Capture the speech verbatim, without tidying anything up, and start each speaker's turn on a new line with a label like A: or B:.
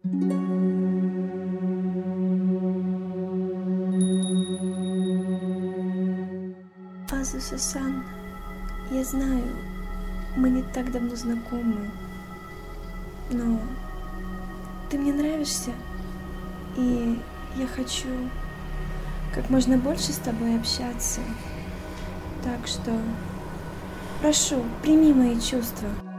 A: Азуса-сан, я знаю, мы не так давно знакомы, но ты мне нравишься, и я хочу как можно больше с тобой общаться. Так что прошу, прими мои чувства.